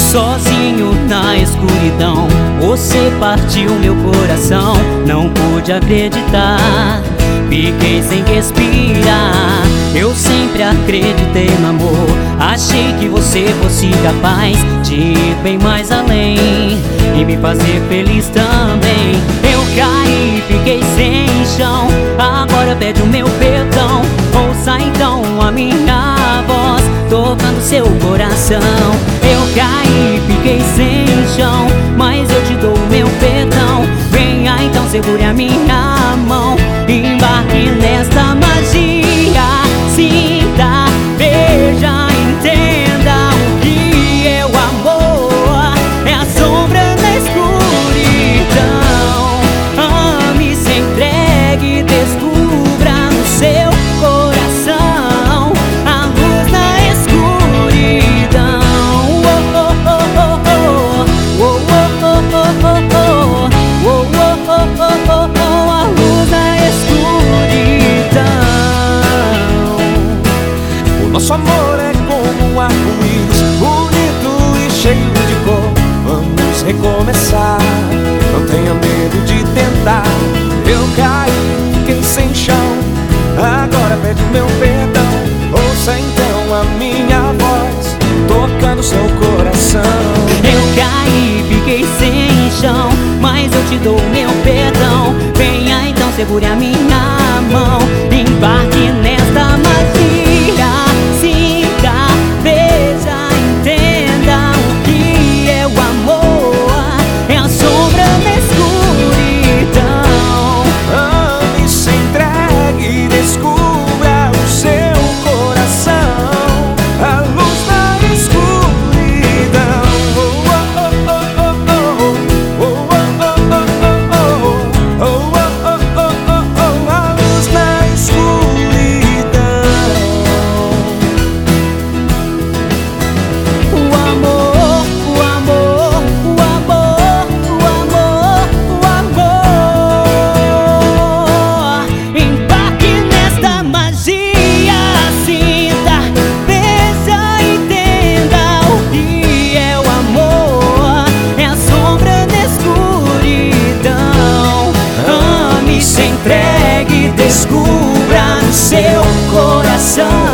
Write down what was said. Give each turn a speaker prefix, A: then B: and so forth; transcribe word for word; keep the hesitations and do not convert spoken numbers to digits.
A: sozinho na escuridão. Você partiu meu coração, não pude acreditar, fiquei sem respirar. Eu sempre acreditei no amor, achei que você fosse capaz de ir bem mais além e me fazer feliz também. Eu caí, fiquei sem chão, agora pede o meu perdão. Ouça então a minha voz tocando seu coração. Eu caí, fiquei sem chão, mas eu te dou o meu perdão. Venha então, segure a minha mão, embarque nesta magia. Sinta, veja, entenda o que é o amor. É a sombra na escuridão. Ame, se entregue, descubra no seu coração a luz na escuridão. Oh, oh, oh, oh, oh. Oh, oh, oh, oh, oh, oh. Oh, oh, oh, oh, oh, oh. A luz na escuridão.
B: Nosso amor é como um arco-íris, bonito e cheio de cor. Vamos recomeçar, não tenha medo de tentar. Eu caí, fiquei sem chão, agora pede meu perdão. Ouça então a minha voz tocando seu coração.
A: Eu caí, fiquei sem chão, mas eu te dou o meu perdão. Venha então, segure a minha mão, embarque nesta magia. Sinta, veja, entenda o que é o amor. É a sombra na escuridão.
B: Ame, se entregue, descubra o seu coração, a luz na escuridão. Oh, oh, oh, oh, oh. Oh, oh, oh, oh, oh. Oh, oh, oh, oh, oh. A luz na escuridão.
A: O amor, o amor, o amor, o amor, o amor. Embarque nesta magia. Sinta, veja, entenda o que é o amor. É a sombra na escuridão. Ame, se entregue, descubra no seu coração